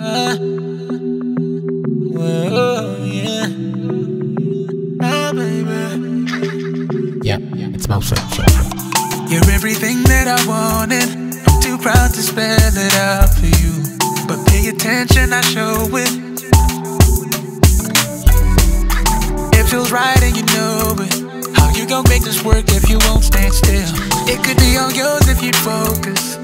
Whoa, yeah. Oh, baby. Yeah, it's Mo Sweat. You're everything that I wanted. I'm too proud to spell it out for you, but pay attention, I show it. It feels right and you know it. How you gon' make this work if you won't stand still? It could be all yours if you'd focus.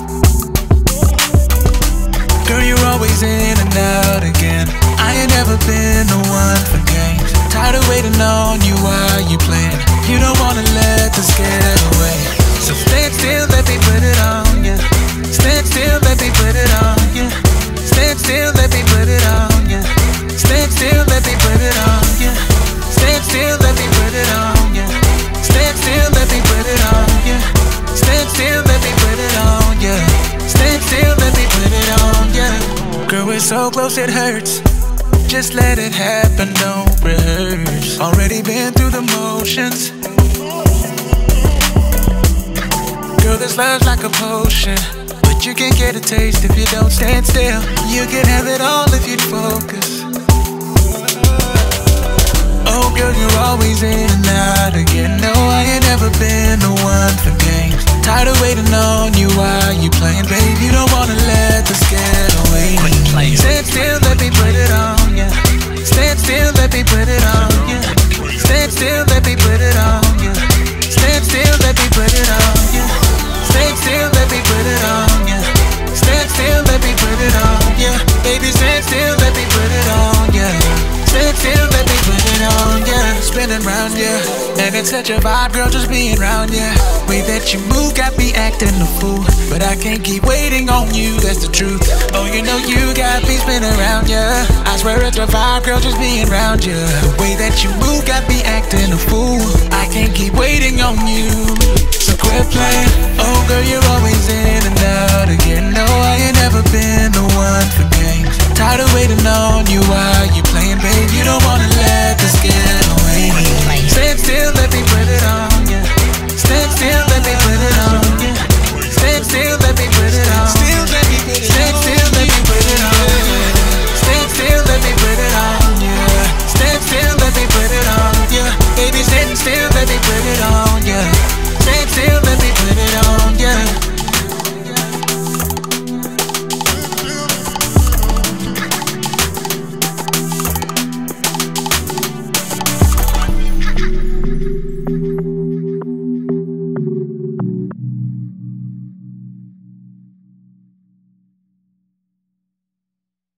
Girl, you're always in and out again. I ain't never been the one for games. Tired of waiting on you while you playing. You don't wanna let this get away. So stand still, let me put it on ya. Stand still, let me put it on ya. Stand still, let me put it on ya. Stand still, let me put it on ya. Stand still, let me put it on ya. Stand still, let me put it on ya. Stand still, let me put it on ya. Stand still, let me put it on ya. Girl, we're so close it hurts. Just let it happen, don't rehearse. Already been through the motions. Girl, this love's like a potion, but you can't get a taste if you don't stand still. You can have it all if you'd focus. Oh girl, you're always in and out again. No, I ain't never been the one for games. Tired of waiting on you while you playing. Babe, you don't wanna let this get away. Stand still, let me put it on ya. Stand still, let me put it on ya. Stand still, let me put it on ya. Stand still, let me put it on ya. Stand still, let me put it on ya. Stand still, let me put it on ya. Baby, stand still, let me put it on ya. Stand still, let me put it on ya. Spinning round ya, and it's such a vibe, girl, just being round ya. Way that you move got me acting a fool, but I can't keep waiting on you, that's the truth. Oh, you know you got me spinning around ya. I swear it's a vibe, girl, just being round ya. The way that you move got me acting a fool. I can't keep waiting on you, so quit playing. Oh girl, you're always in and out again. No, I ain't never been the one for games. Tired of waiting on you,